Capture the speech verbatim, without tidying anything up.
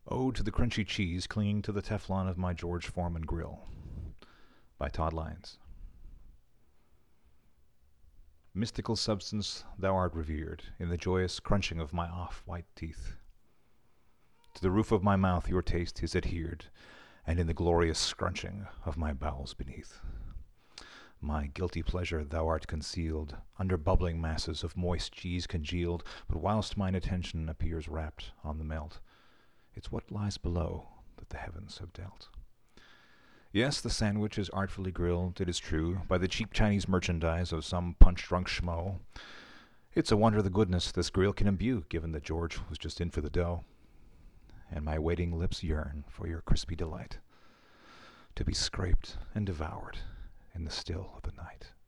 Ode to the Crunchy Cheese Clinging to the Teflon of My George Foreman Grill by Todd Lyons. Mystical substance, thou art revered in the joyous crunching of my off-white teeth. To the roof of my mouth your taste is adhered, and in the glorious scrunching of my bowels beneath. My guilty pleasure thou art concealed under bubbling masses of moist cheese congealed, but whilst mine attention appears rapt on the melt, it's what lies below that the heavens have dealt. Yes, the sandwich is artfully grilled, it is true, by the cheap Chinese merchandise of some punch-drunk schmo. It's a wonder the goodness this grill can imbue, given that George was just in for the dough. And my waiting lips yearn for your crispy delight, to be scraped and devoured in the still of the night.